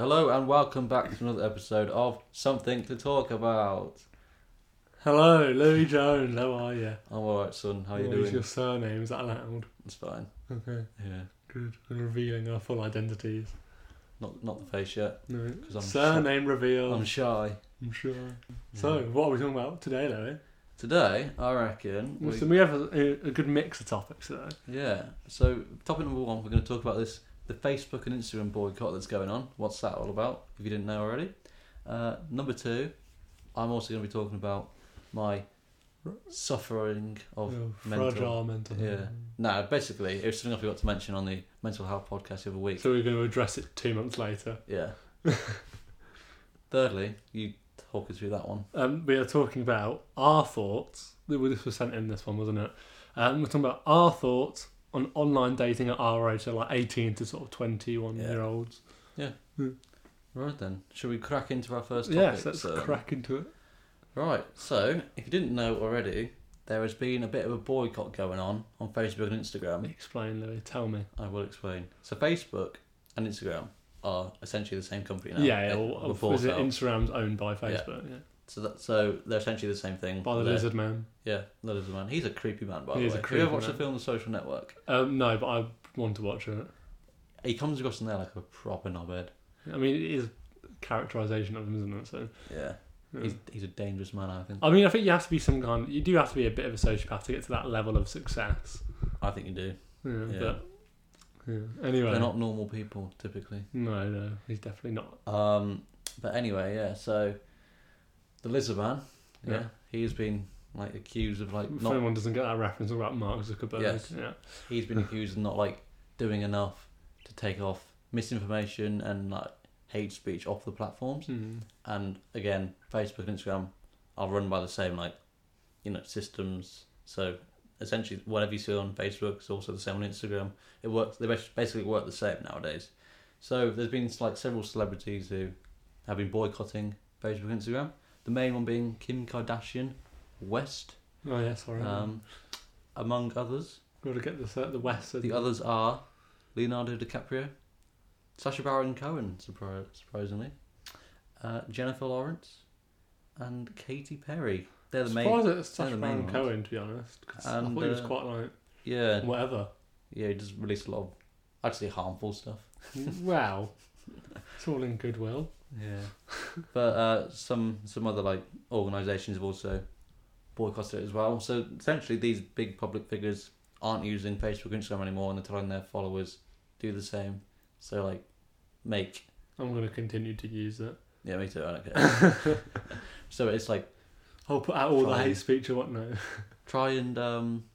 Hello and welcome back to another episode of Something to Talk About. Hello, Louis Jones. How are you? I'm alright, son. How you What doing? is your surname? Is that allowed? It's fine. Okay, Yeah. good. And revealing our full identities. Not the face yet. No. 'Cause I'm Surname reveal. I'm shy. I'm sure. So, what are we talking about today, Louis? Today, I reckon. So we have a good mix of topics today. Yeah. So, topic number one, we're going to talk about the Facebook and Instagram boycott that's going on. What's that all about, if you didn't know already? Number two, I'm also going to be talking about my suffering of fragile mental health. Yeah. No, basically, it was something I forgot to mention on the mental health podcast the other week. So we're going to address it 2 months later. Yeah. Thirdly, you talk us through that one. We are talking about our thoughts. This was sent in this one, wasn't it? We're talking about our thoughts on online dating at our age, so like 18 to sort of 21-year-olds. Yeah. Right then, shall we crack into our first Yes, topic? let's crack into it. Right, so, if you didn't know already, there has been a bit of a boycott going on Facebook and Instagram. Explain, Louis. Tell me. I will explain. So Facebook and Instagram are essentially the same company now. Yeah. Instagram's owned by Facebook. Yeah. So they're essentially the same thing. By the Lizard Man. Yeah, the Lizard Man. He's a creepy man, by the way. He is a Have you creepy ever watched man. the film The Social Network? No, but I want to watch it. He comes across in there like a proper knobhead. I mean, it is characterisation of him, isn't it? So Yeah. He's a dangerous man, I think. I mean, I think you have to be you do have to be a bit of a sociopath to get to that level of success. I think you do. Yeah. Yeah. But anyway, They're not normal people, typically. No, he's definitely not. But anyway, yeah, so the Lizard Man, Yeah. he's been like accused of like If not anyone doesn't get that reference about Mark Zuckerberg, Yes. yeah. he's been accused of not like doing enough to take off misinformation and like hate speech off the platforms. And again, Facebook and Instagram are run by the same systems. So essentially, whatever you see on Facebook is also the same on Instagram. It works. They basically work the same nowadays. So there's been like several celebrities who have been boycotting Facebook and Instagram. The main one being Kim Kardashian West, Oh yeah, sorry. among others. Got to get the West. The others are Leonardo DiCaprio, Sacha Baron Cohen, surprisingly, Jennifer Lawrence, and Katy Perry. They're the main. Surprised it's they're Sacha the main Baron ones. Cohen, to be honest. 'Cause I And, thought he was quite like Yeah, whatever. yeah. He does release a lot of actually harmful stuff. Wow, it's all in goodwill. Yeah, but some other like organisations have also boycotted it as well. So essentially, these big public figures aren't using Facebook and Instagram anymore, and they're telling their followers do the same. So like, I'm going to continue to use it. Yeah, me too. I don't care. So it's like I'll put out all the Try. hate speech or whatnot. try and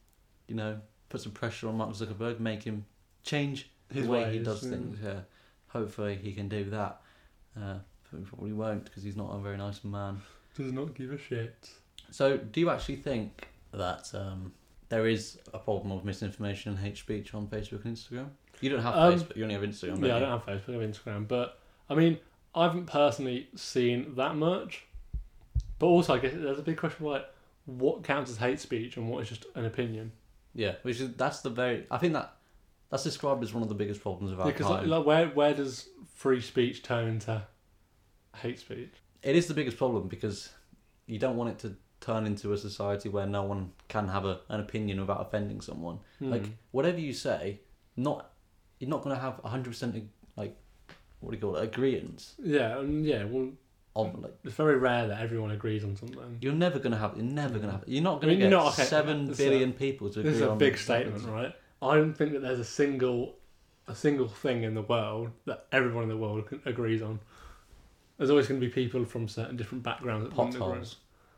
put some pressure on Mark Zuckerberg, make him change His the way he ways, does yeah. things. Yeah, hopefully he can do that. But he probably won't because he's not a very nice man. Does not give a shit. So, do you actually think that there is a problem of misinformation and hate speech on Facebook and Instagram? You don't have Facebook, you only have Instagram. Yeah, I don't have Facebook, I have Instagram. But, I mean, I haven't personally seen that much. But also, I guess there's a big question of, like, what counts as hate speech and what is just an opinion? Yeah, I think that's described as one of the biggest problems of our Because, time. like, where does free speech turn into hate speech? It is the biggest problem because you don't want it to turn into a society where no one can have an opinion without offending someone. Like, whatever you say, you're not going to have 100% like, what do you call it, agreeance. Yeah, well, it's very rare that everyone agrees on something. You're never going to have. You're not going to you're get not, okay, 7 billion people to agree on. This is a big something. statement, right? I don't think that there's a single thing in the world that everyone in the world agrees on. There's always going to be people from certain different backgrounds that don't agree. Potholes.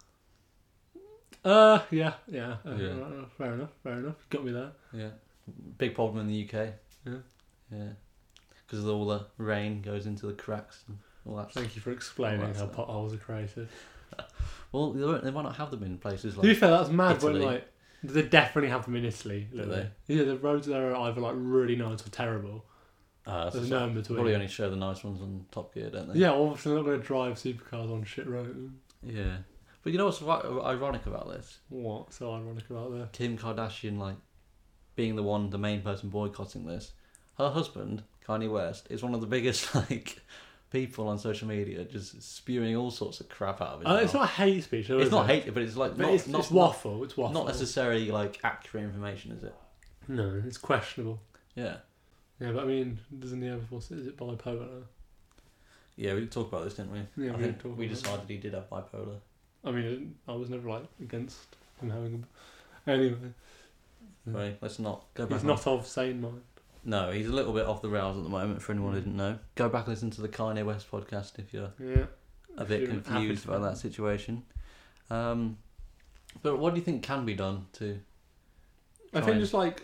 Yeah. Yeah. Fair enough. Got me there. Yeah. Big problem in the UK. Yeah. Yeah. Because all the rain goes into the cracks and all that. Thank you for explaining that's how that. potholes are created. Well, they might not have them in places To be like. fair, that's mad. Italy. When like they definitely have them in Italy. Do Don't they? Yeah, the roads there are either like really nice or terrible. There's no in between. Probably only show the nice ones on Top Gear, don't they? Yeah, obviously they're not going to drive supercars on shit roads. Yeah. But you know what's ironic about this? What's so ironic about that? Kim Kardashian, like, being the main person boycotting this. Her husband, Kanye West, is one of the biggest, like, people on social media just spewing all sorts of crap out of it. It's not hate speech. Though, It's not hate, but it's like it's waffle. It's waffle. Not necessarily like accurate information, is it? No, it's questionable. Yeah. Yeah, but I mean, doesn't he have? Is it bipolar? Yeah, we talked about this, didn't we? Yeah, I think we decided he did have bipolar. I mean, I was never like against him having. Anyway. Right, let's not go back. He's not of sane mind. No, he's a little bit off the rails at the moment. For anyone who didn't know, go back and listen to the Kanye West podcast if you're a bit confused about that situation. But what do you think can be done to? I think just like,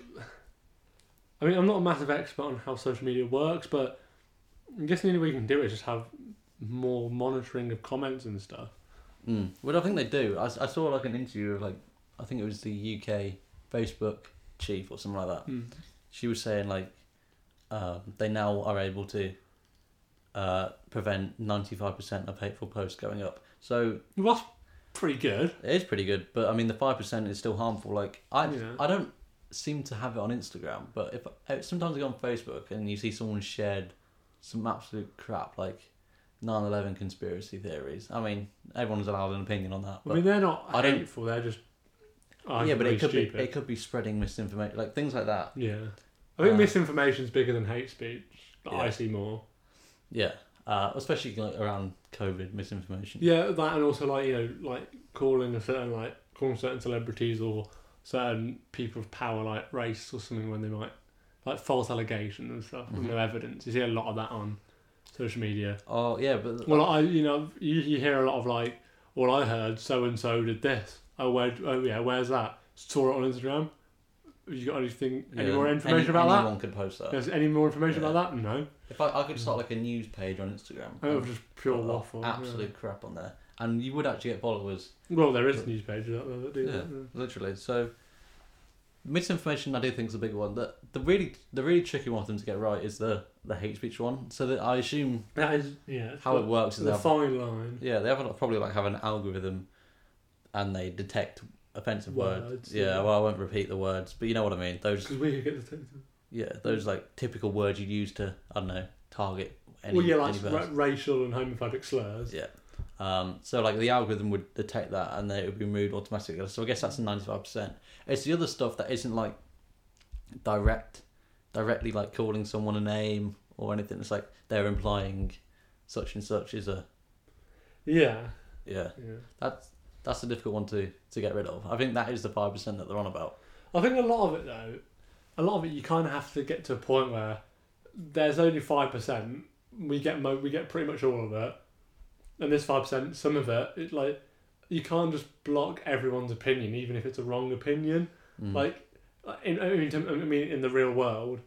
I mean, I'm not a massive expert on how social media works, but I guess the only way you can do it is just have more monitoring of comments and stuff. Well, I think they do. I saw like an interview of like, I think it was the UK Facebook chief or something like that. She was saying like, they now are able to prevent 95% of hateful posts going up. So well, that's pretty good. It is pretty good, but I mean the 5% is still harmful. Like I don't seem to have it on Instagram, but if sometimes I go on Facebook and you see someone shared some absolute crap like 9/11 conspiracy theories. I mean, everyone's allowed an opinion on that. I mean, they're not hateful. They're just but it could be spreading misinformation, like things like that. Yeah, I think misinformation is bigger than hate speech. I see more. Yeah, especially like around COVID misinformation. Yeah, that and also like calling certain celebrities or certain people of power like race or something when they might like false allegations and stuff with no evidence. You see a lot of that on social media. Oh yeah, but you hear a lot of like, well, I heard so and so did this. Where's that? Saw it on Instagram. Have you got any more information about that? Anyone could post that. There's any more information about that? No. If I could start like a news page on Instagram. It was just pure waffle. Absolute crap on there. And you would actually get followers. Well, there is news pages out there that do that. Yeah. Literally. So misinformation I do think is a big one. The really tricky one for them to get right is the hate speech one. So that I assume that is how it works is the fine line. Yeah, they have probably like have an algorithm and they detect offensive words. Yeah, well, I won't repeat the words, but you know what I mean. Those because we could get detected. Yeah, those like typical words you'd use to target any. Like racial and homophobic slurs. Yeah. So like the algorithm would detect that and then it would be removed automatically. So I guess that's 95%. It's the other stuff that isn't like directly like calling someone a name or anything. It's like they're implying such and such is a. Yeah. Yeah. That's a difficult one to get rid of. I think that is the 5% that they're on about. I think a lot of it you kind of have to get to a point where there's only 5%. We get pretty much all of it, and this 5%, some of it, like you can't just block everyone's opinion, even if it's a wrong opinion. Like, in the real world,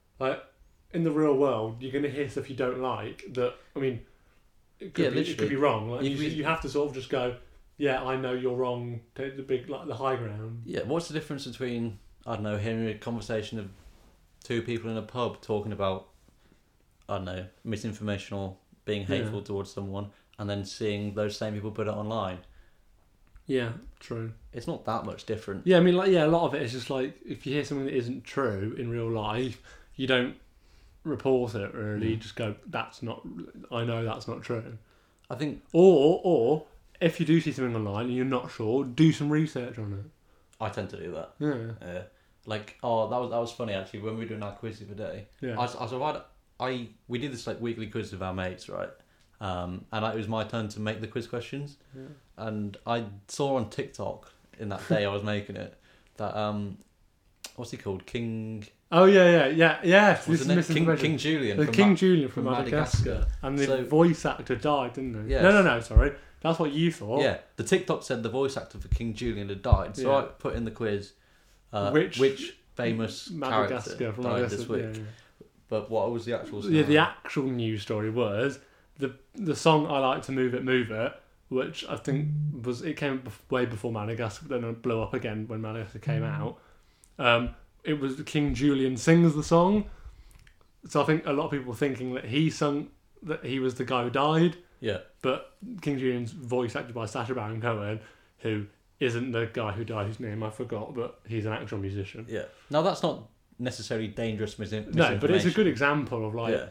you're gonna hear stuff you don't like. That it could be wrong. Like you have to sort of just go. Yeah, I know you're wrong. Take the high ground. Yeah, what's the difference between hearing a conversation of two people in a pub talking about misinformation or being hateful towards someone, and then seeing those same people put it online? Yeah, true. It's not that much different. Yeah, a lot of it is just like if you hear something that isn't true in real life, you don't report it really. You just go, I know that's not true. I think, or if you do see something online and you're not sure, do some research on it. I tend to do that. Yeah. That was funny actually when we were doing our quiz the other day. Yeah. We did this like weekly quiz with our mates, right? And it was my turn to make the quiz questions. Yeah. And I saw on TikTok in that day I was making it that what's he called? King. Oh yeah. King Julian. King Julian from Madagascar. And the voice actor died, didn't he? Yes. No. Sorry. That's what you thought. Yeah, the TikTok said the voice actor for King Julian had died, so I put in the quiz which famous character died this week. Yeah. But what was the actual story? Yeah, the actual news story was the song "I Like to Move It," which I think came way before Madagascar, but then it blew up again when Madagascar came out. It was King Julian sings the song, so I think a lot of people were thinking that he was the guy who died. Yeah. But King Julian's voice acted by Sacha Baron Cohen, who isn't the guy who died, whose name I forgot, but he's an actual musician. Yeah. Now that's not necessarily dangerous misinformation. No, but it's a good example of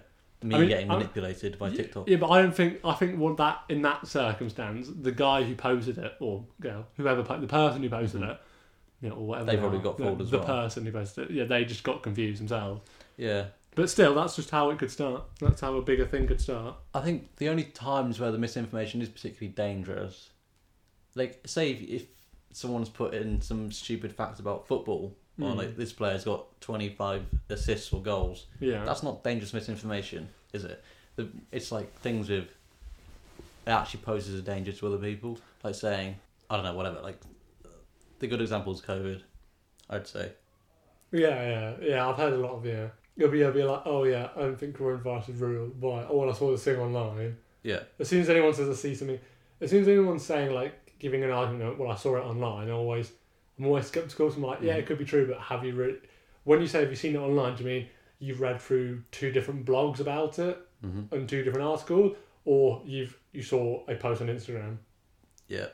getting manipulated by TikTok. Yeah, but I don't think. I think what that in that circumstance, the guy who posted it or girl, the person who posted it, or whatever, They've probably got fooled as well. The person who posted it, they just got confused themselves. Yeah. But still, that's just how it could start. That's how a bigger thing could start. I think the only times where the misinformation is particularly dangerous, like say if someone's put in some stupid facts about football, or like this player's got 25 assists or goals, that's not dangerous misinformation, is it? It's like things with it actually poses a danger to other people, like saying, I don't know, whatever. Like the good example is COVID, I'd say. Yeah. I've heard a lot of You'll be like, oh yeah, I don't think coronavirus is real. Why? Oh, well, I saw this thing online. Yeah. As soon as anyone says I see something, as soon as anyone's saying like giving an argument, well, I saw it online. I'm always skeptical. So I'm like, yeah, it could be true, but have you read? When you say have you seen it online, do you mean you've read through 2 different blogs about it and 2 different articles, or you saw a post on Instagram? Yeah.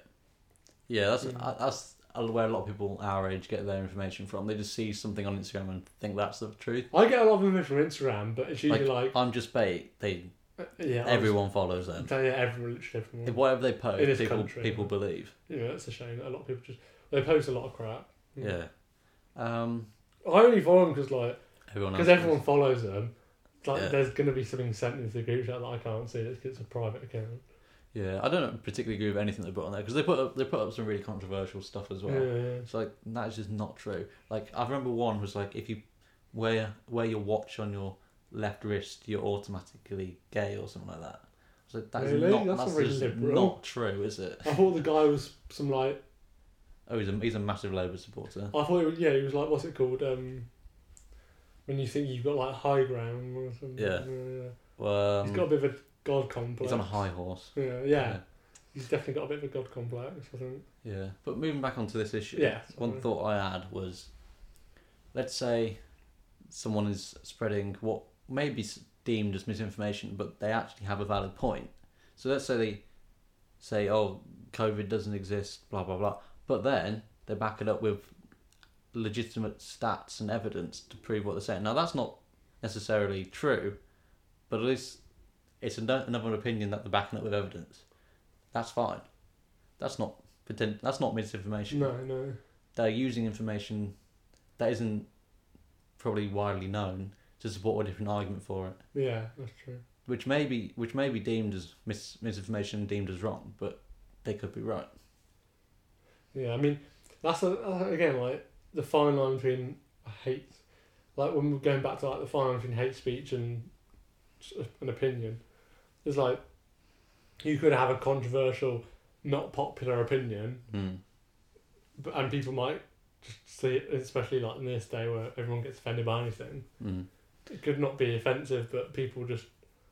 That's where a lot of people our age get their information from. They just see something on Instagram and think that's the truth. I get a lot of information from Instagram, but it's usually like I'm Just Bait. Everyone follows them. Everyone. Whatever they post, people believe. Yeah, that's a shame. A lot of people they post a lot of crap. Yeah. I only follow them because everyone follows them. Like there's going to be something sent into the group chat that I can't see. It's a private account. Yeah, I don't particularly agree with anything they put on there because they put up some really controversial stuff as well. Yeah. It's like that's just not true. Like I remember one was like if you wear your watch on your left wrist, you're automatically gay or something like that. I was like, that's just not true, is it? I thought the guy was some like. Oh, he's a massive Labour supporter. I thought he was like, what's it called? When you think you've got like high ground or something. Yeah. Well, he's got a bit of a god complex. He's on a high horse. Yeah. He's definitely got a bit of a god complex, I think. Yeah, but moving back onto this issue, one thought I had was, let's say someone is spreading what may be deemed as misinformation, but they actually have a valid point. So let's say they say, oh, COVID doesn't exist, blah, blah, blah, but then they back it up with legitimate stats and evidence to prove what they're saying. Now, that's not necessarily true, but at least it's another opinion that they're backing up with evidence. That's fine. That's not misinformation. No. They're using information that isn't probably widely known to support a different argument for it. Yeah, that's true. Which may be deemed as misinformation, deemed as wrong, but they could be right. Yeah, I mean, that's again like the fine line between hate, like when we're going back to like the fine line between hate speech and an opinion. It's like you could have a controversial, not popular opinion, and people might just see it, especially like in this day where everyone gets offended by anything. It could not be offensive, but people just,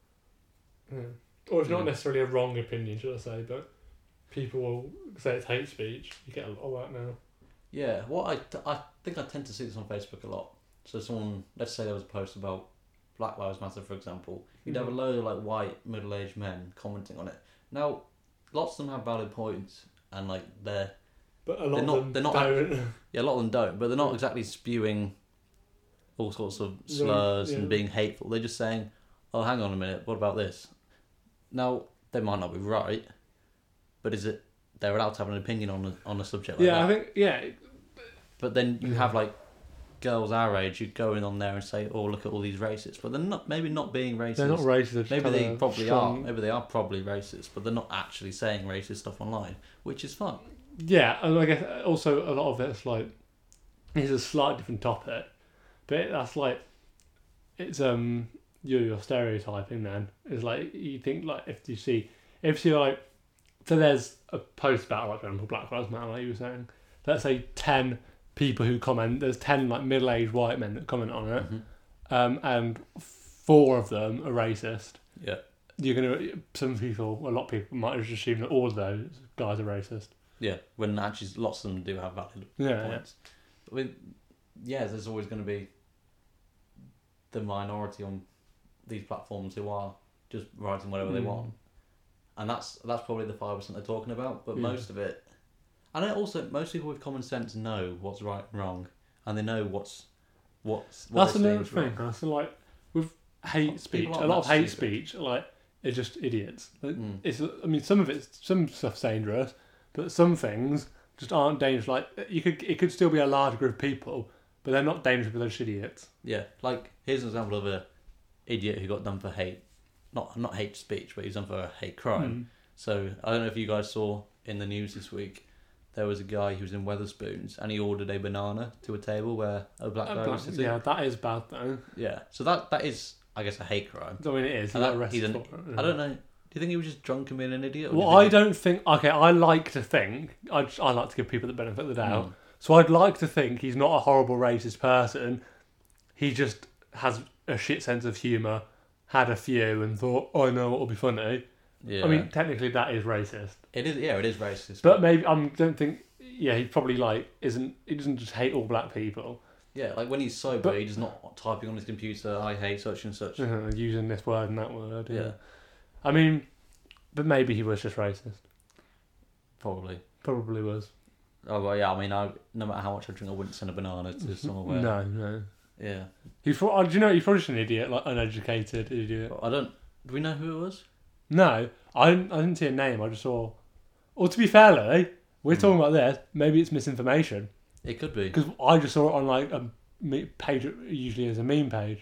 or it's not necessarily a wrong opinion, should I say, but people will say it's hate speech. You get a lot of that now. Yeah, I think I tend to see this on Facebook a lot. So someone, let's say there was a post about Black Lives Matter, for example, you'd have a load of like white middle-aged men commenting on it. Now, lots of them have valid points, and like but a lot of them don't. Yeah, a lot of them don't, but they're not exactly spewing all sorts of slurs and being hateful. They're just saying, "Oh, hang on a minute, what about this?" Now, they might not be right, but they're allowed to have an opinion on a subject like that? I think But then you have like girls our age who go in on there and say, "Oh, look at all these racists," but they're not being racist. They're not racist. Maybe they probably are. Maybe they are probably racist, but they're not actually saying racist stuff online, which is fine. Yeah, and I guess also a lot of it's like it's a slightly different topic, but that's like it's you're stereotyping. Then it's like you think like if you see like so there's a post about like for example Black Lives Matter, like you were saying. Let's say 10 people who comment. There's 10 like middle-aged white men that comment on it, and 4 of them are racist. Yeah, a lot of people might just assume that all of those guys are racist. Yeah, when actually lots of them do have valid points. Yeah. But there's always going to be the minority on these platforms who are just writing whatever they want, and that's probably the 5% they're talking about. But most of it. And also, most people with common sense know what's right and wrong, and they know what's that's another thing. So like with hate speech, People a aren't lot of that hate stupid. speech, like, is just idiots. Like, Mm. I mean, some stuff's dangerous, but some things just aren't dangerous. Like, it could still be a large group of people, but they're not dangerous because they're just idiots. Yeah, like here's an example of a idiot who got done for hate, not hate speech, but he's done for a hate crime. Mm. So I don't know if you guys saw in the news this week, there was a guy who was in Weatherspoons and he ordered a banana to a table where a black guy was sitting. Yeah, that is bad though. Yeah, so that is, I guess, a hate crime. I mean, it is. He And got that- arrested he's an- for it. I don't know. Do you think he was just drunk and being an idiot? or do you Well, I think- don't think. Okay, I like to think. I like to give people the benefit of the doubt. Mm. So I'd like to think he's not a horrible racist person. He just has a shit sense of humour, had a few, and thought, "Oh, I know what will be funny." Yeah. I mean, technically that is racist, it is. Yeah, it is racist. but maybe don't think. Yeah, he probably isn't. He doesn't just hate all black people. yeah, like when he's sober, But- he's not typing on his computer, "I hate such and such." Using this word and that word. Yeah, I mean, but maybe he was just racist. probably. Probably was. Oh well, yeah. I mean, no matter how much I drink, I wouldn't send a banana to somewhere. No. Yeah. He's. Do you know he's probably just an idiot, like uneducated idiot. But I don't. Do we know who it was? No, I didn't see a name. I just saw. Or to be fair, Lily, we're talking about this. Maybe it's misinformation It could be. because I just saw it on like a page. Usually is a meme page,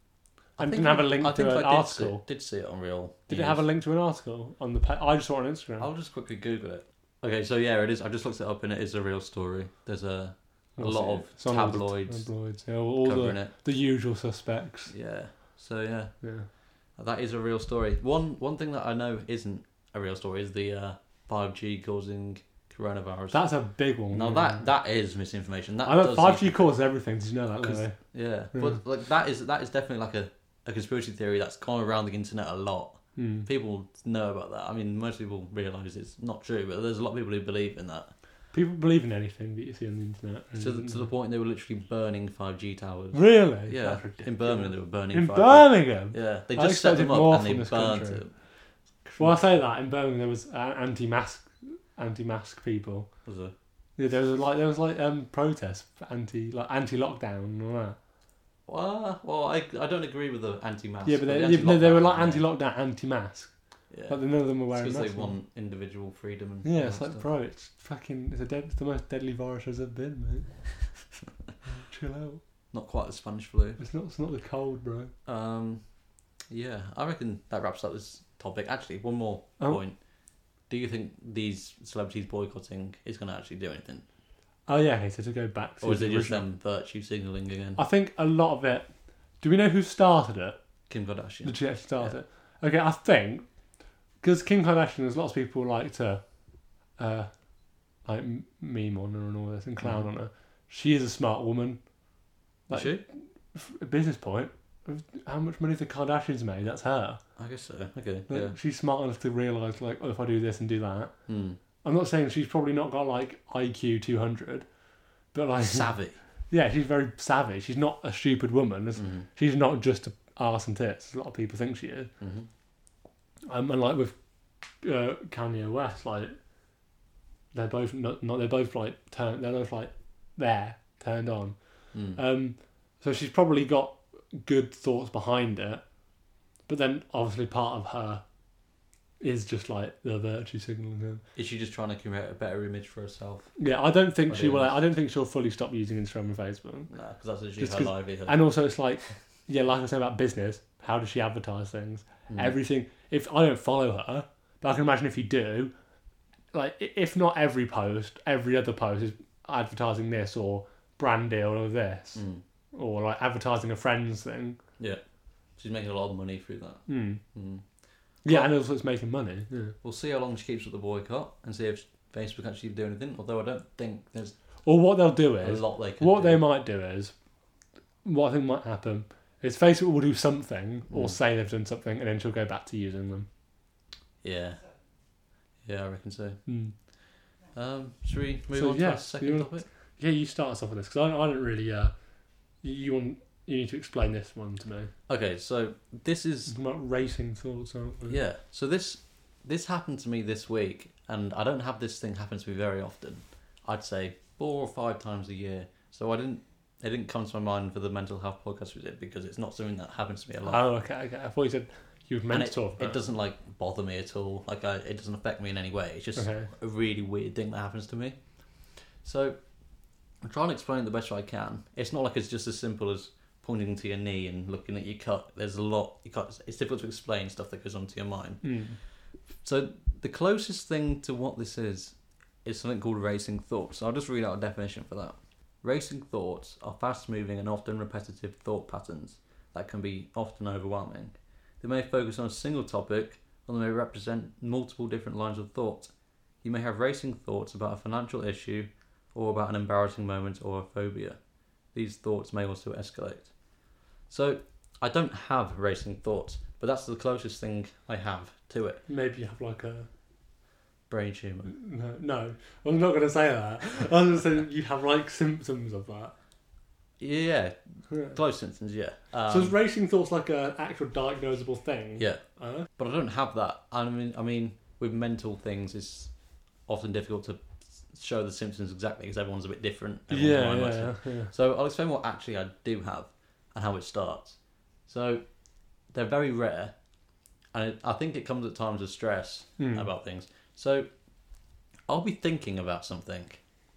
and didn't have a link to an article. Did see it on real. Did it news. have a link to an article on the page? I just saw it on Instagram. I'll just quickly Google it. Okay, so yeah, it is. I just looked it up and it is a real story. There's a lot of Some of the tabloids yeah, all covering it. the usual suspects. Yeah. So yeah, Yeah. that is a real story. One thing that I know isn't a real story is the 5G causing coronavirus. That's a big one. Now yeah. that is misinformation. That I know does 5G causes everything. Did you know that, 'Cause- Lily? Yeah, but like that is definitely like a conspiracy theory that's gone around the internet a lot. Hmm. People know about that. I mean, most people realise it's not true, but there's a lot of people who believe in that. People believe in anything that you see on the internet. To the point they were literally burning 5G towers. Really? Yeah, That's in ridiculous. Birmingham they were burning In 5G. Birmingham? Yeah, they I just set them expected more up and from they this burnt country. it. Well, I say that in Birmingham there was anti-mask people. Was it? Yeah, there was like protests for anti-lockdown and all that. Well, I don't agree with the anti-mask. Yeah, but the they were like anti-lockdown, anti-lockdown, anti-mask. Yeah, But none of them were wearing because they masks. want individual freedom and Yeah, all it's that like, stuff. bro, it's the most deadly virus there's ever been, mate. Chill out. Not quite the Spanish flu. It's not the cold, bro. Yeah, I reckon that wraps up this topic. Actually, one more Oh. point. Do you think these celebrities boycotting is going to actually do anything? Oh yeah, okay, so to go back to Or is the it just original- them virtue signalling again? I think a lot of it. Do we know who started it? Kim Kardashian. Did she actually start it? Okay, I think because Kim Kardashian, there's lots of people like to meme on her and all this and clown on her. She is a smart woman. Is she? A business point. How much money the Kardashians made? That's her. I guess so. Okay. Like, Yeah. She's smart enough to realise, like, oh, if I do this and do that. Hmm. I'm not saying she's probably not got like IQ 200, but like Savvy. yeah, she's very savvy. She's not a stupid woman. Mm-hmm. She's not just a arse and tits. A lot of people think she is. Mm-hmm. And like with Kanye West, like they're both not they're both like turned on. Mm. So she's probably got good thoughts behind it, but then obviously part of her is just like the virtue signaling. Is she just trying to create a better image for herself? Yeah, I don't think I she do. will. I don't think she'll fully stop using Instagram and Facebook. No, because that's literally Just her 'cause- livelihood. And also, it's like, yeah, like I said about business. How does she advertise things? Mm. Everything. If I don't follow her, but I can imagine if you do, like if not every post, every other post is advertising this or brand deal or this Mm. or like advertising a friend's thing. Yeah. She's making a lot of money through that. Mm. Mm. Yeah, and also it's making money. Yeah. We'll see how long she keeps with the boycott and see if Facebook actually do anything. Although I don't think there's Or what they'll do a is, lot they can what do. they might do is, what I think might happen is Facebook will do something or Mm. say they've done something, and then she'll go back to using them. Yeah. Yeah, I reckon so. Mm. Should we move So, on to yeah, our second you- topic? Yeah, you start us off with this because I don't really. You need to explain this one to me. Okay, so this is Talking about racing thoughts, aren't we? yeah. So this happened to me this week, and I don't have this thing happen to me very often. I'd say 4 or 5 times a year. So I didn't it didn't come to my mind for the mental health podcast we did because it's not something that happens to me a lot. Oh, okay. I thought you said you were meant And to talk about it doesn't like bother me at all. Like it doesn't affect me in any way. It's just Okay. a really weird thing that happens to me. So I'm trying to explain it the best I can. It's not like it's just as simple as pointing to your knee and looking at your cut. There's a lot. It's difficult to explain stuff that goes onto your mind. Mm. So the closest thing to what this is something called racing thoughts. So I'll just read out a definition for that. Racing thoughts are fast-moving and often repetitive thought patterns that can be often overwhelming. They may focus on a single topic, or they may represent multiple different lines of thought. You may have racing thoughts about a financial issue, or about an embarrassing moment or a phobia. These thoughts may also escalate. So I don't have racing thoughts, but that's the closest thing I have to it. Maybe you have like a... Brain tumour. No, I'm not going to say that. I was going to say you have like symptoms of that. Yeah, Yeah. close symptoms, yeah. So is racing thoughts like an actual diagnosable thing? Yeah, but I don't have that. I mean, with mental things, it's often difficult to show the symptoms exactly because everyone's a bit different. Yeah. So I'll explain what actually I do have and how it starts. So they're very rare, and I think it comes at times of stress about things. So I'll be thinking about something,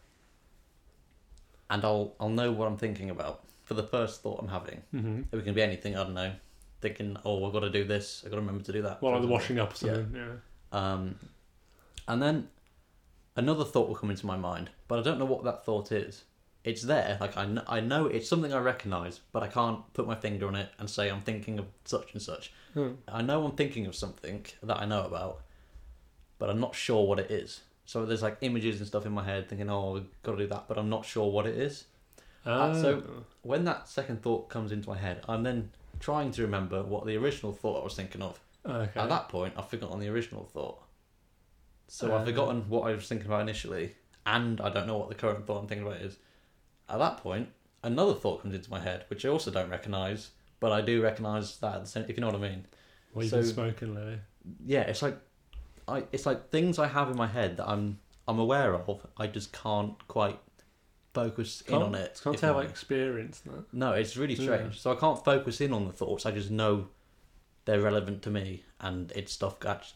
and I'll know what I'm thinking about for the first thought I'm having. Mm-hmm. It can be anything, I don't know. Thinking, I've got to do this, I've got to remember to do that. Well, like the washing up or something, yeah. And then another thought will come into my mind, but I don't know what that thought is. It's there, like I know it's something I recognise, but I can't put my finger on it and say I'm thinking of such and such. I know I'm thinking of something that I know about, but I'm not sure what it is. So there's like images and stuff in my head thinking, I've got to do that, but I'm not sure what it is. So when that second thought comes into my head, I'm then trying to remember what the original thought I was thinking of. Okay. At that point, I've forgotten the original thought. So I've forgotten what I was thinking about initially, and I don't know what the current thought I'm thinking about is. At that point, another thought comes into my head, which I also don't recognise, but I do recognise that at the same, if you know what I mean. What you've been smoking lately? Yeah, it's like things I have in my head that I'm aware of. I just can't quite focus in on it. Can't tell I experienced that. No, it's really strange. Yeah. So I can't focus in on the thoughts. I just know they're relevant to me, and it's stuff.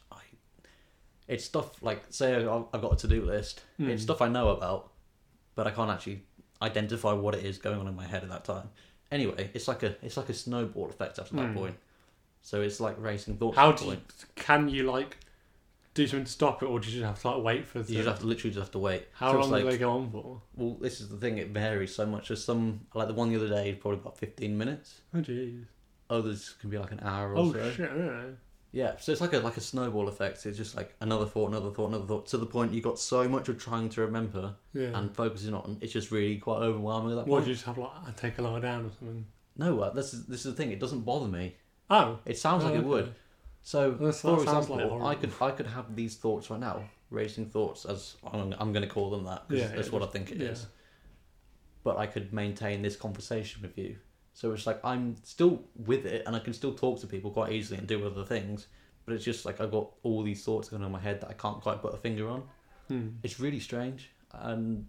It's stuff like, say I've got a to-do list. It's stuff I know about, but I can't actually identify what it is going on in my head at that time. Anyway, it's like a snowball effect after that point. So it's like racing thoughts. Can you like do something to stop it, or do you just have to like wait for? You literally just have to wait. How long do they go on for? Well, this is the thing. It varies so much. There's some, like the one the other day, is probably about 15 minutes. Oh jeez. Others can be like an hour or so. Oh shit! Yeah, so it's like a snowball effect. It's just like another thought, to the point you got so much of trying to remember and focusing on. It's just really quite overwhelming at that point. What, do you just have like take a lie down or something? No, this is the thing. It doesn't bother me. Oh, it sounds like it would. So, for example, like I could have these thoughts right now, racing thoughts, as I'm going to call them that because that's what I think it is. But I could maintain this conversation with you. So it's like I'm still with it, and I can still talk to people quite easily and do other things. But it's just like I've got all these thoughts going on in my head that I can't quite put a finger on. It's really strange, and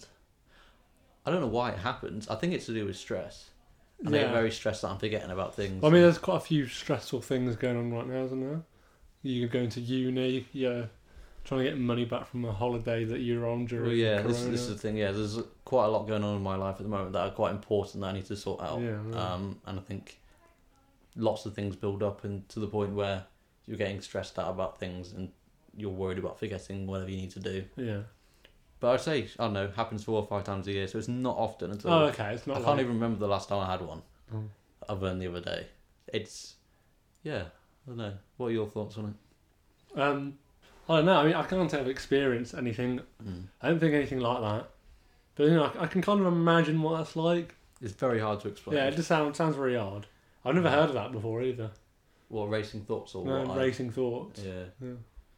I don't know why it happens. I think it's to do with stress. I get very stressed that I'm forgetting about things. I mean, there's quite a few stressful things going on right now, isn't there? You're going to uni, trying to get money back from a holiday that you're on during Corona. This is the thing. Yeah, there's quite a lot going on in my life at the moment that are quite important that I need to sort out. And I think lots of things build up, and to the point where you're getting stressed out about things, and you're worried about forgetting whatever you need to do. Yeah. But I'd say, I don't know, happens 4 or 5 times a year, so it's not often at all. Oh, okay. It's not. I can't even remember the last time I had one, other than the other day. It's, I don't know. What are your thoughts on it? I don't know. I mean, I can't say I've experienced anything. I don't think anything like that. But I can kind of imagine what that's like. It's very hard to explain. Yeah, it just sounds very odd. I've never heard of that before either. What, racing thoughts or what? Racing thoughts. Yeah.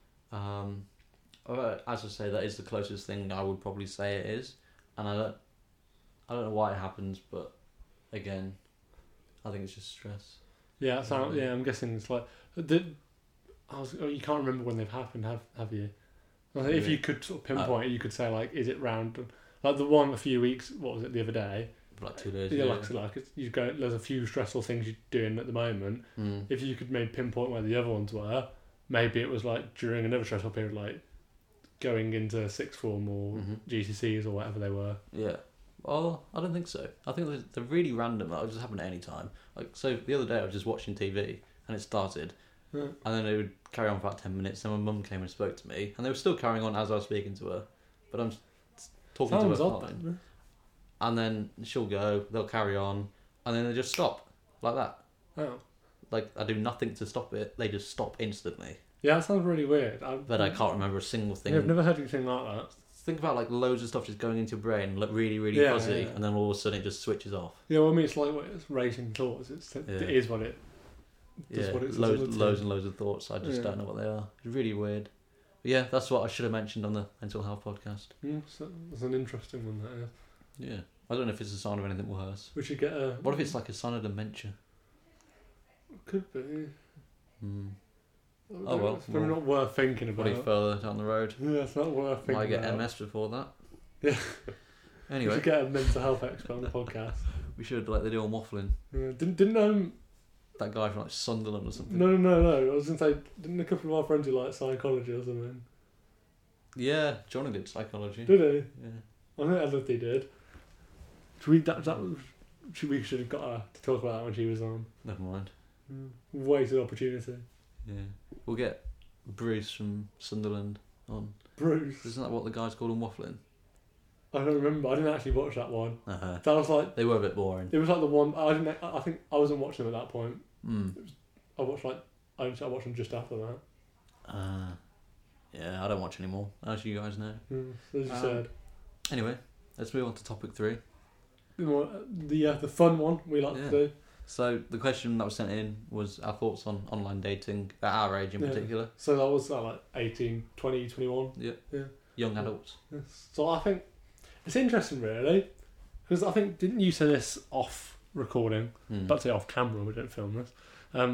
As I say, that is the closest thing I would probably say it is, and I don't know why it happens, but again, I think it's just stress. Yeah, I'm guessing it's like you can't remember when they've happened, have you? I think if you could sort of pinpoint it, you could say like, is it round like the one a few weeks? What was it the other day? for like 2 days. Yeah, like you go. There's a few stressful things you're doing at the moment. If you could maybe pinpoint where the other ones were, maybe it was like during another stressful period, like going into sixth form or GCSEs or whatever they were. Yeah. Well, I don't think so. I think they're really random. That would just happen at any time. Like, so the other day I was just watching TV and it started, and then it would carry on for about 10 minutes. And my mum came and spoke to me, and they were still carrying on as I was speaking to her, but I'm talking to her fine. And then she'll go, they'll carry on, and then they just stop like that. Oh. Like, I do nothing to stop it. They just stop instantly. Yeah, that sounds really weird. But I can't remember a single thing. Yeah, I've never heard anything like that. Think about like loads of stuff just going into your brain, like really, really fuzzy, and then all of a sudden it just switches off. Yeah, well, I mean, it's like it's racing thoughts. It is what it does. What it's loads and loads of thoughts. I just don't know what they are. It's really weird. But yeah, that's what I should have mentioned on the mental health podcast. So that's an interesting one, that is. Yeah. I don't know if it's a sign of anything worse. We should get a... What if it's like a sign of dementia? Could be. Oh well. It's probably not worth thinking about. Probably further down the road. Yeah, it's not worth thinking Might get about. MS before that. Yeah. Anyway. We should get a mental health expert on the podcast. We should, like they do on Waffling. Yeah. Didn't that guy from like Sunderland or something. No. I was going to say, didn't a couple of our friends do like psychology or something? Yeah, Johnny did psychology. Did he? Yeah. I think Elodie did. We should have got her to talk about that when she was on. Never mind. Wasted opportunity. Yeah. We'll get Bruce from Sunderland on. Bruce? Isn't that what the guy's called on Waffling? I don't remember. I didn't actually watch that one. Uh-huh. That was like... They were a bit boring. It was like the one... I think I wasn't watching them at that point. I watched them just after that. Yeah, I don't watch anymore, as you guys know. As you said. Anyway, let's move on to topic 3. The fun one we like to do. So the question that was sent in was our thoughts on online dating at our age in particular. So that was like 18, 20, 21. Yeah. Young adults. Yes. So I think it's interesting, really, because I think, didn't you say this off recording? But say off camera, we don't film this.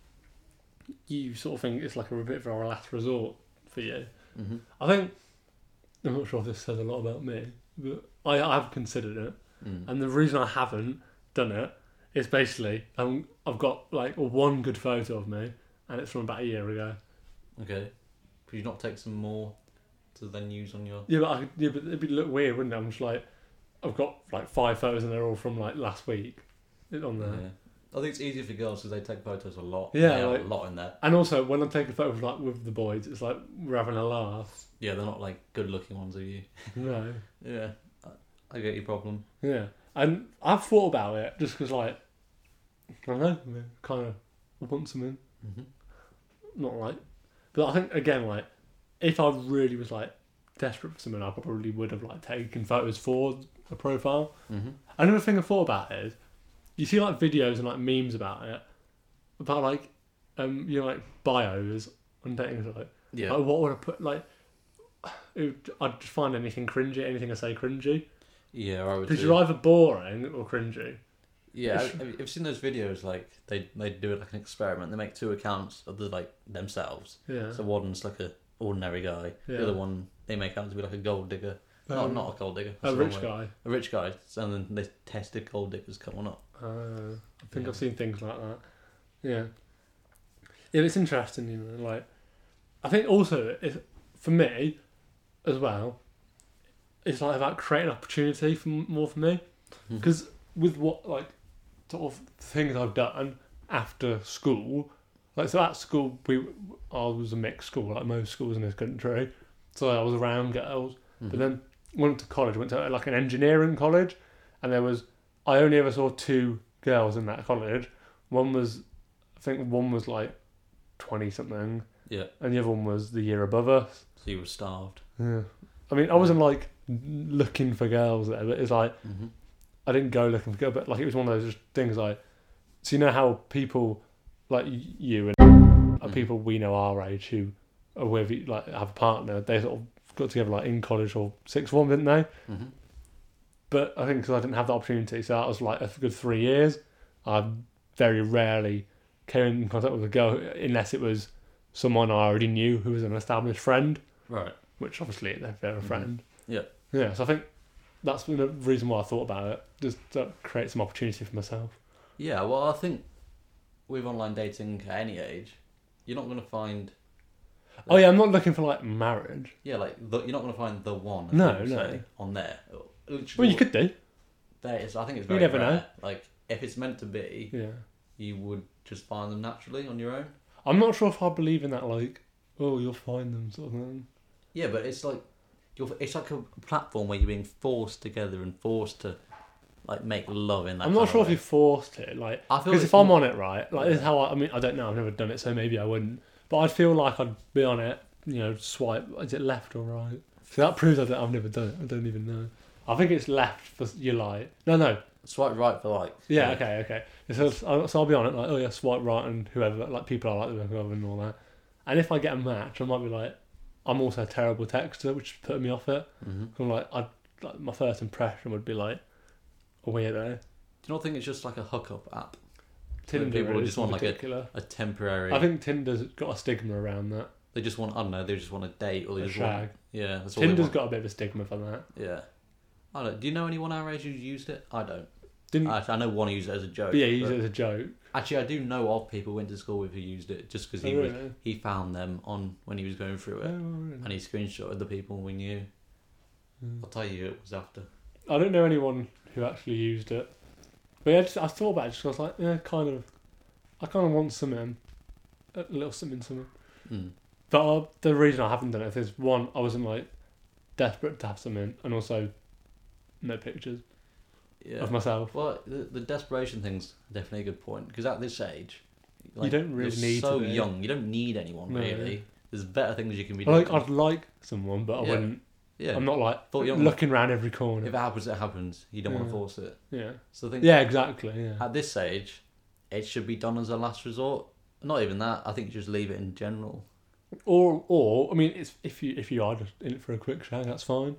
You sort of think it's like a bit of a last resort for you. I think, I'm not sure if this says a lot about me, but I have considered it, and the reason I haven't done it is basically I've got like one good photo of me, and it's from about a year ago. Okay. Could you not take some more to then use on your... Yeah, but it'd look weird, wouldn't it? I'm just like, I've got like 5 photos and they're all from like last week on there. Yeah. I think it's easier for girls because they take photos a lot. Yeah, they like, have a lot in there. And also, when I'm taking photos like with the boys, it's like we're having a laugh. Yeah, they're not like good-looking ones, are you? No. Yeah, I get your problem. Yeah, and I've thought about it just because, like, I don't know, kind of want something. Not like, but I think again, like, if I really was like desperate for something, I probably would have like taken photos for a profile. Another thing I thought about is, you see like videos and like memes about it, about like, like bios on dating sites. Yeah. Like, what would I put? Like, I'd just find anything cringy, anything I say cringy. Yeah, I would. Because you're either boring or cringy. Yeah, have you seen those videos? Like they do it like an experiment. They make 2 accounts of themselves. Yeah. So one's like a ordinary guy. Yeah. The other one they make out to be like a gold digger. Not a gold digger. A rich guy. A rich guy. And then they tested gold diggers coming up. I think I've seen things like that. Yeah. Yeah, it's interesting, you know. Like, I think also for me as well, it's like about creating opportunity more for me, because with what like sort of things I've done after school, like so at school I was a mixed school like most schools in this country, so I was around girls, but then went to college, went to like an engineering college, and I only ever saw 2 girls in that college. One was like 20 something. Yeah. And the other one was the year above us. So you were starved. Yeah. I mean, I wasn't like looking for girls there, but it's like I didn't go looking for girls, but like it was one of those things like, so you know how people like you and people we know our age who are with like have a partner, they sort of got together like in college or sixth form, didn't they? But I think because I didn't have the opportunity, so that was like a good 3 years. I very rarely came in contact with a girl unless it was someone I already knew who was an established friend. Right. Which obviously they're a friend. Yeah. Yeah, so I think that's the reason why I thought about it. Just to create some opportunity for myself. Yeah, well, I think with online dating at any age, you're not going to find. Oh yeah, I'm not looking for like marriage. Yeah, like you're not going to find the one. as No, people no. say, on there. Well, you could do. There is. I think it's You very never rare. know. Like if it's meant to be, Yeah. you would just find them naturally on your own. I'm not sure if I believe in that. Like, oh, you'll find them sort of thing. Yeah, but it's like it's like a platform where you're being forced together and forced to like make love in that. I'm not kind sure of if way. you're forced to. Like, I feel because it's if I'm more- on it, right, like this is how I mean, I don't know. I've never done it, so maybe I wouldn't. But I'd feel like I'd be on it. You know, swipe. Is it left or right? So that proves I've never done it. I don't even know. I think it's left for you like. No. swipe right for like. Yeah. Okay. So I'll be on it like, oh yeah, swipe right and whoever, like people I like whoever and all that. And if I get a match, I might be like, I'm also a terrible texter, which is putting me off it. Mm-hmm. I'm like, my first impression would be like a weirdo. Do you not think it's just like a hookup app? Tinder people is just want like ridiculous. a temporary. I think Tinder's got a stigma around that. They just want. I don't know. They just want a date or they A just shag. want. Yeah, that's all. they Tinder's want. got a bit of a stigma for that. Yeah. I don't. Do you know anyone our age who's used it? I don't. Didn't? I know one who used it as a joke. But yeah, he used but- it as a joke. Actually, I do know of people who went to school with who used it just because Oh, really? he found them on when he was going through Oh, it, really? and he screenshotted the people we knew. Mm. I'll tell you who it was after. I don't know anyone who actually used it. But yeah, I thought about it. Just 'cause I was like, yeah, I kind of want something, a little something. Mm. But the reason I haven't done it is one, I wasn't like desperate to have something, and also no pictures Yeah. of myself. Well, the desperation thing's definitely a good point because at this age, don't really you're need so to be. young. You don't need anyone No. really. There's better things you can be doing. Like I'd like someone, but I Yeah. wouldn't. Yeah. I'm not like But you don't- looking around every corner. If it happens, it happens. You don't want Yeah. to force it. Yeah. So I think Yeah. Exactly. Yeah. at this age, it should be done as a last resort. Not even that. I think you just leave it in general. Or I mean, it's if you are just in it for a quick shag, that's fine.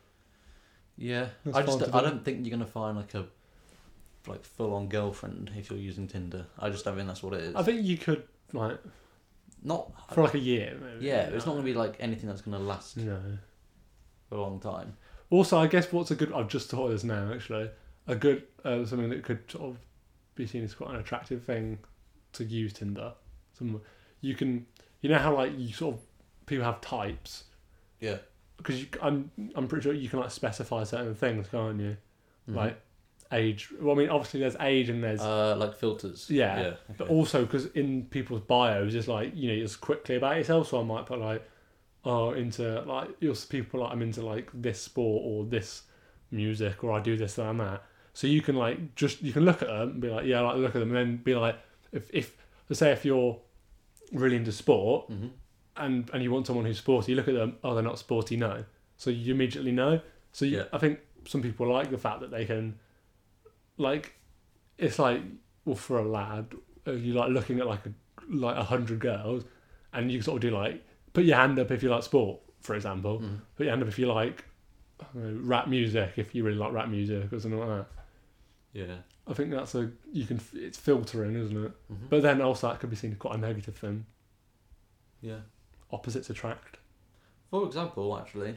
Yeah, That's I just fine to I do. don't think you're gonna find like a full on girlfriend if you're using Tinder. I just don't think that's what it is. I think you could like Not for like a year. Maybe. yeah, it's not gonna be like anything that's gonna last No. for a long time. Also, I guess what's a good. I've just thought of this now. Actually, a good something that could sort of be seen as quite an attractive thing to use Tinder. You can, you know how like you sort of people have types. Yeah. Because I'm pretty sure you can like specify certain things, can't you? Mhm. Like age. Well, I mean, obviously there's age and there's. Like filters. Yeah, Yeah. But okay. also because in people's bios, it's like it's quickly about yourself. So I might put like, into like you'll see people like I'm into like this sport or this music or I do this and that. So you can like you can look at them and be like, yeah, I like to look at them, and then be like, if let's say if you're really into sport Mhm. and you want someone who's sporty, you look at them, oh, they're not sporty, no. So you immediately know. So Yeah. I think some people like the fact that they can, like, it's like, well, for a lad, you like looking at like 100 girls, and you sort of do like put your hand up if you like sport, for example. Mhm. Put your hand up if you like I don't know, rap music, if you really like rap music or something like that. Yeah. I think that's it's filtering, isn't it? Mhm. But then also that could be seen as quite a negative thing. Yeah. Opposites attract. For example, actually,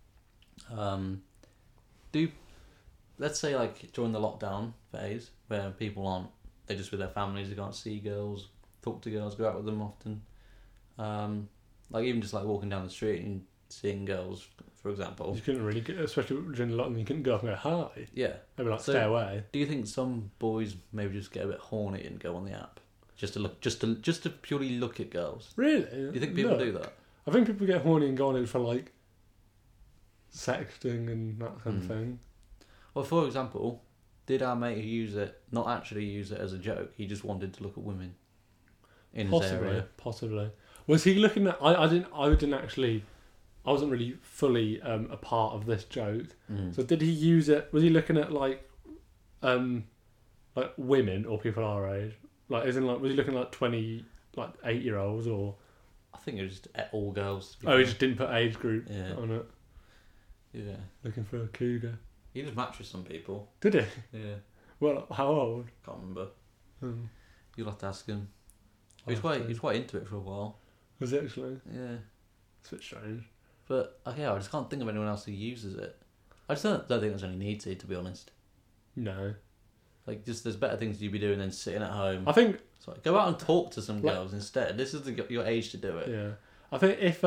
let's say like during the lockdown phase where people aren't, they're just with their families, they can't see girls, talk to girls, go out with them often. Like even just like walking down the street and seeing girls, for example. You couldn't really get, especially during the lockdown, you couldn't go up and go hi. Yeah. They'd be like, So- stay away. Do you think some boys maybe just get a bit horny and go on the app just to look, just to purely look at girls? Really? Do you think people do that? I think people get horny and go on it for like sexting and that kind of Mm. thing. Well, for example, did our mate who use it not actually use it as a joke? He just wanted to look at women in his area. Possibly. Was he looking at? I didn't actually. I wasn't really fully a part of this joke. Mm. So did he use it? Was he looking at like women or people our age? Like, as in like, was he looking at 8-year-olds or? I think it was just at all girls. to be Oh, he fair. just didn't put age group Yeah. on it. Yeah. Looking for a cougar. He just matched with some people. Did he? Yeah. Well, how old? Can't remember. Hmm. You'll have to ask him. I'll have to. He was quite into it for a while. Was it actually? Yeah. It's a bit strange. But okay, I just can't think of anyone else who uses it. I just don't think there's any need to be honest. No. Like, just there's better things you'd be doing than sitting at home. I think... So go out and talk to some girls instead. This is your age to do it. Yeah. I think if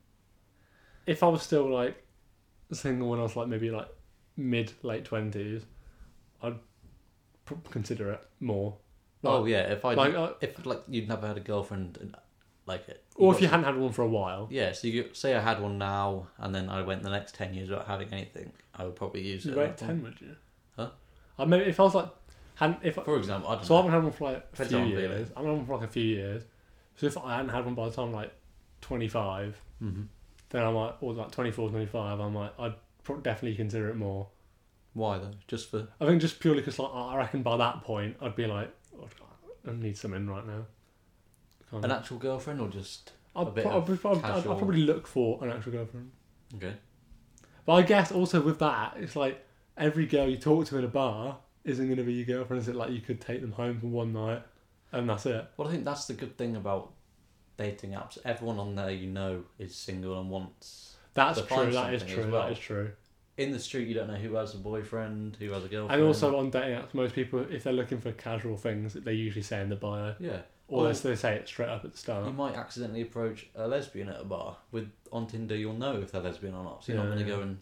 I was still, like, single when I was, like, maybe, like, mid-late 20s, I'd consider it more. Like, oh, yeah. If you'd never had a girlfriend and like it. Or if you hadn't had one for a while. Yeah, so you say I had one now, and then I went the next 10 years without having anything, I would probably use it. You wait 10, would you? Huh? I mean, if I was, like... For example, I don't So know. I haven't had one for, like, a Depends few on years. feeling. I haven't had one for, like, a few years. So if I hadn't had one by the time, like, 25, then I might... Or, like, 24, 25, I might... I'd definitely consider it more. Why, though? Just for... I think just purely because, like, I reckon by that point, I'd be like, oh, I need something right now. Kind An of. actual girlfriend or just I'd casual? probably look for an actual girlfriend. Okay. But I guess also with that, it's like every girl you talk to in a bar isn't going to be your girlfriend. Is it like you could take them home for one night and that's it? Well, I think that's the good thing about dating apps. Everyone on there is single and wants... That's to true. find That is something true. as well. That is true. In the street, you don't know who has a boyfriend, who has a girlfriend. And also on dating apps, most people, if they're looking for casual things, they usually say in the bio, Yeah. or they say it straight up at the start. You might accidentally approach a lesbian at a bar. On Tinder, you'll know if they're lesbian or not. So you're not going to go and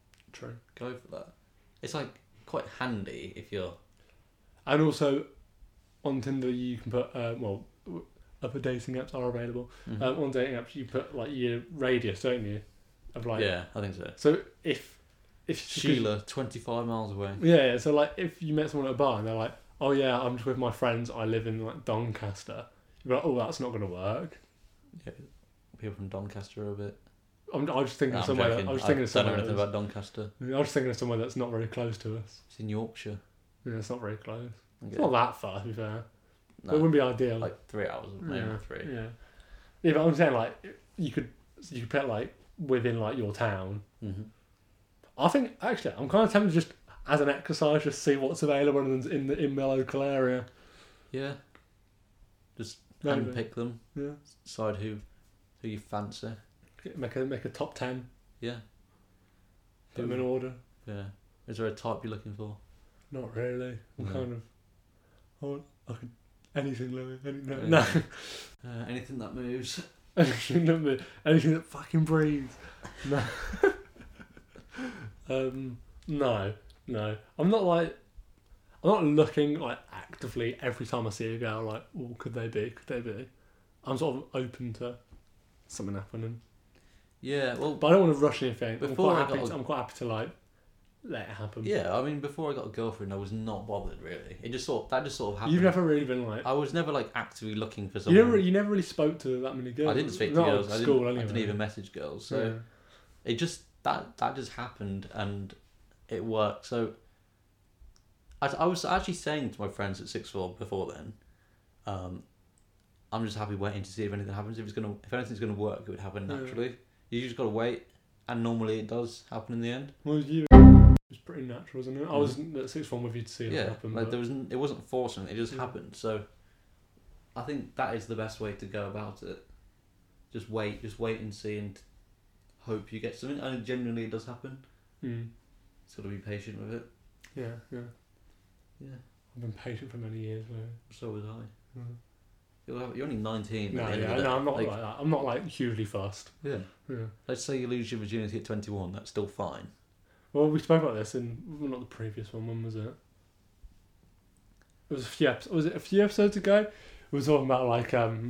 go for that. It's like quite handy if you're... And also, on Tinder you can put other dating apps are available. On dating apps you put like your radius, don't you? Of like yeah, I think so. So if Sheila, 25 miles away. Yeah. So like if you met someone at a bar and they're like, oh yeah, I'm just with my friends. I live in like Doncaster. You're like, oh, that's not going to work. Yeah, people from Doncaster are a bit... I was just thinking No, of somewhere. joking. I was I thinking of don't know somewhere. anything about Doncaster. I was just thinking of somewhere that's not very close to us. It's in Yorkshire. Yeah, it's not very close. Okay. It's not that far, to be fair. No, It wouldn't be ideal. like 3 hours, maybe 3. Yeah. Yeah, but I'm saying like you could put like within like your town. Mm-hmm. I think actually I'm kind of tempted just as an exercise, just see what's available in my local area. Yeah. Just Maybe. handpick them. Yeah. Decide who you fancy. Make a top 10. Yeah. Put them in order. Yeah. Is there a type you're looking for? Not really. I'm No. kind of. Oh, I could anything, Louis. No. Yeah. Anything that moves. anything that fucking breathes. No. No. I'm not looking like actively every time I see a girl like, oh, could they be? I'm sort of open to something happening. Yeah, well... But I don't want to rush anything. I'm Before quite happy to like let it happen. Yeah, I mean, before I got a girlfriend, I was not bothered, really. That just sort of happened. You've never really been like... I was never, like, actively looking for someone. You never really spoke to that many girls. I didn't speak to Not girls. at school, anyway. I didn't even message girls. So it just... That just happened, and it worked. So I was actually saying to my friends at sixth form before then, I'm just happy waiting to see if anything happens. If anything's gonna work, it would happen naturally. You just gotta wait, and normally it does happen in the end. Well, it was pretty natural, wasn't it? I was at sixth form with you to see it happen. Like it wasn't forcing; it just happened. So I think that is the best way to go about it. Just wait and see, and hope you get something. And genuinely, it does happen. Just gotta be patient with it. Yeah. I've been patient for many years, though. So was I. You're only 19. No, I'm not like that. I'm not like hugely fussed. Yeah. Let's say you lose your virginity at 21. That's still fine. Well, we spoke about this in not the previous one. When was it? It was a few episodes. Was it a few episodes ago? We were talking about like,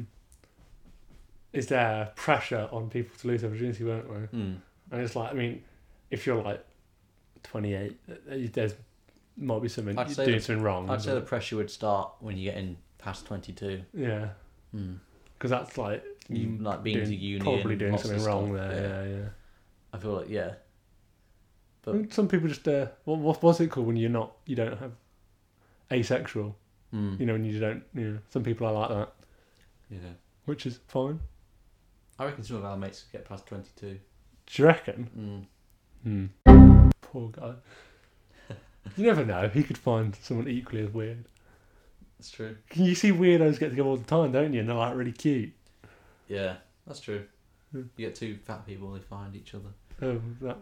is there pressure on people to lose their virginity, weren't we? And it's like, I mean, if you're like 28, there's might be something you're doing something wrong. I'd say the pressure would start when you get in past 22. Yeah. Because that's like you like being to uni, probably and doing something wrong stuff. there. Yeah. I feel like but I mean, some people just what's it called when you don't have asexual? You know, when you don't. Some people are like that. Yeah. Which is fine. I reckon some of our mates could get past 22. Do you reckon? Poor guy. You never know. He could find someone equally as weird. That's true. You see weirdos get together all the time, don't you? And they're like really cute. Yeah, that's true. You get two fat people, they find each other. Oh, that's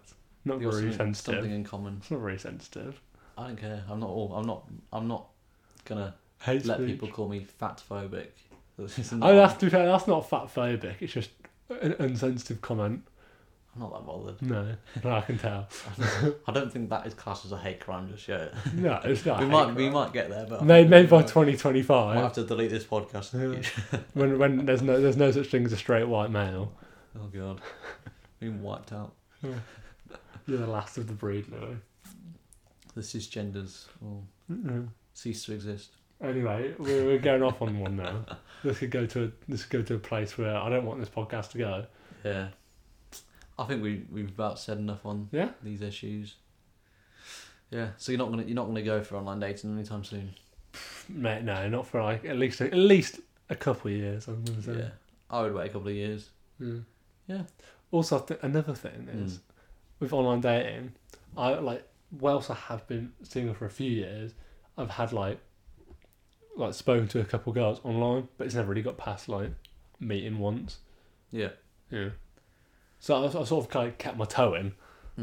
Not You've got very something sensitive. in common. It's not very sensitive. I don't care. I'm not gonna Hate let speech. people call me fatphobic. It's Oh, not- to be fair, that's not fat phobic. It's just an insensitive comment. I'm not that bothered. No, I can tell. I don't think that is classed as a hate crime just yet. No, it's not. we might get there, but Maybe by I might 2025, have to delete this podcast. Yeah. when there's no such thing as a straight white male. Oh god, being wiped out. You're the last of the breed, Louis. The cisgenders will cease to exist. Anyway, we're going off on one now. This could go to a place where I don't want this podcast to go. Yeah, I think we've about said enough on Yeah. these issues. Yeah, so you're not gonna go for online dating anytime soon. Mate, no, not for like at least a couple of years. I'm gonna say. Yeah, I would wait a couple of years. Yeah. Also, another thing is with online dating, whilst I have been single for a few years, I've had like spoken to a couple of girls online, but it's never really got past like meeting once. Yeah. Yeah. So I sort of kind of kept my toe in,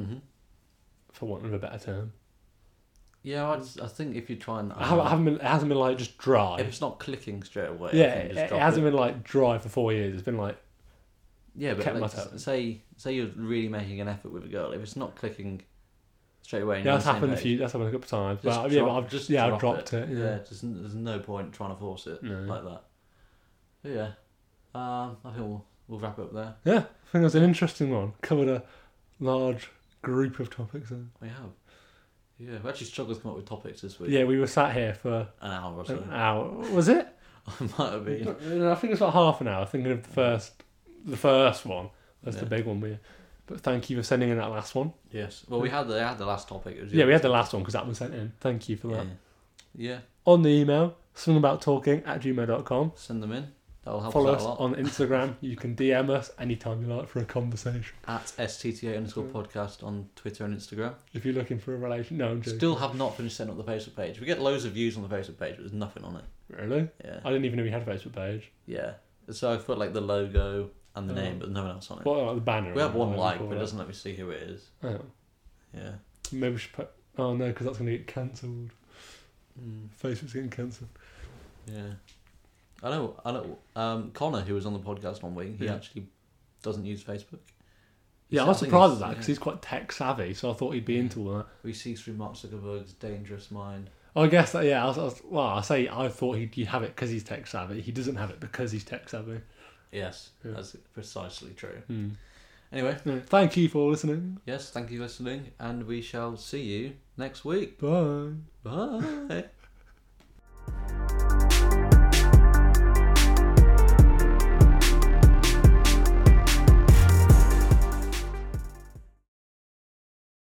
for want of a better term. Yeah, I think if you try and It hasn't been like just dry. if it's not clicking straight away, Yeah, I think just it drop hasn't been like dry for 4 years. It's been like Yeah, but kept like, my toe. say you're really making an effort with a girl. If it's not clicking straight away, and yeah, you're that's on the same happened page, a couple of times. just But drop- I've just I've drop dropped it. Yeah. there's no point trying to force it No. like that. But yeah, I think we'll wrap it up there. Yeah, I think it was an interesting one. Covered a large group of topics. There. We have. Yeah, we actually struggled to come up with topics this week. Yeah, we were sat here for An hour or so. an hour. Was it? Might have been. I think it's like half an hour. Thinking of the first one. That's Yeah. the big one. But thank you for sending in that last one. Yes. Well, we had the last topic. It was Yeah, we had the last one because that was sent in. Thank you for that. Yeah. On the email, songabouttalking@gmail.com. Send them in. That'll help Follow us us out a lot. on Instagram. You can DM us anytime you like for a conversation. At STTA_podcast on Twitter and Instagram. If you're looking for a relation, no, I'm joking. Still have not finished setting up the Facebook page. We get loads of views on the Facebook page, but there's nothing on it. Really? Yeah. I didn't even know we had a Facebook page. Yeah. So I put like the logo and the Oh. name, but there's nothing else on it. What, like the banner? We have one or like, whatever but it you doesn't let me see who it is. call it. Yeah. Oh, maybe we should put. Oh no, because that's going to get cancelled. Facebook's getting cancelled. Yeah. I know. Connor, who was on the podcast one week, he Yeah. actually doesn't use Facebook. He Yeah, I said- was think surprised at he's- that because he's quite tech savvy, so I thought he'd be into all that. We see through Mark Zuckerberg's dangerous mind. I guess that, yeah. I thought he'd have it because he's tech savvy. He doesn't have it because he's tech savvy. Yes, Yeah. that's precisely true. Hmm. Anyway, Yeah, thank you for listening. yes, thank you for listening, and we shall see you next week. Bye. Bye.